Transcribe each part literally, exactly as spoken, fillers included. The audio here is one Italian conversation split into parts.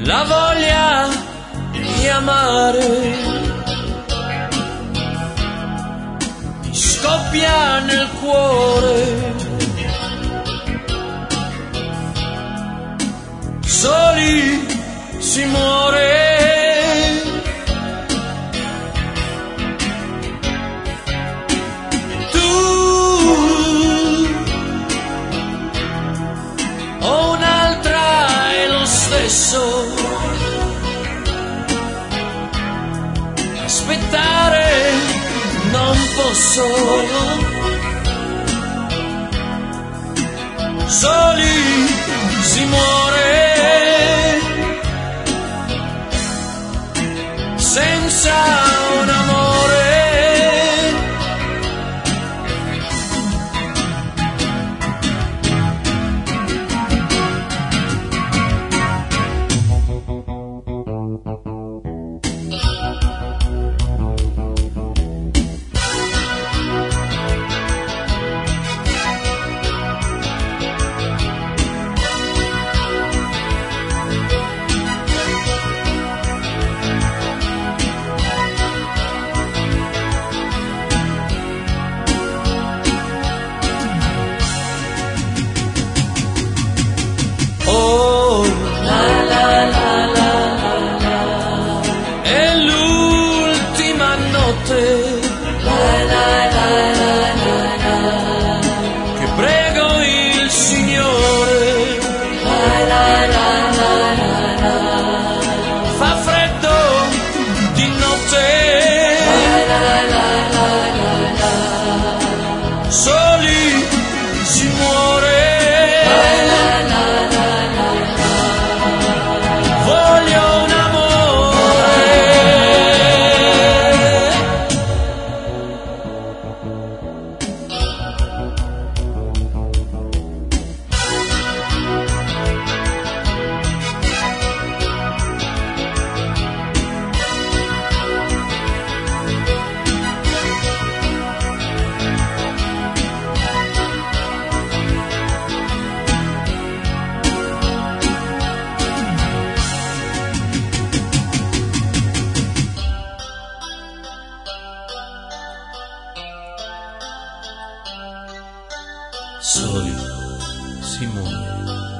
la voglia di amare mi scoppia nel cuore. Soli si muore. Tu o un'altra è lo stesso. Aspettare non posso. Soli si muore. Senza un amore. Oh, la la la la la, è l'ultima notte, la la la la la, che prego il Signore, la la la la la, fa freddo di notte, la la la la la, soli si muore. Soli si muore,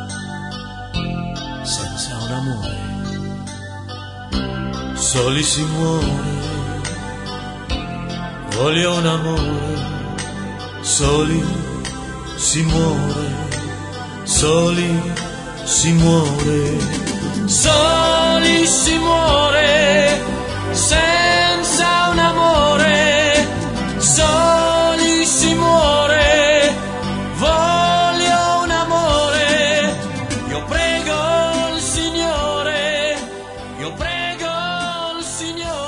senza un amore. Soli si muore, voglio un amore. Soli si muore, soli si muore. Soli si muore, senza un amore. Soli si muore. Voglio un amore, io prego il Signore, io prego il Signore.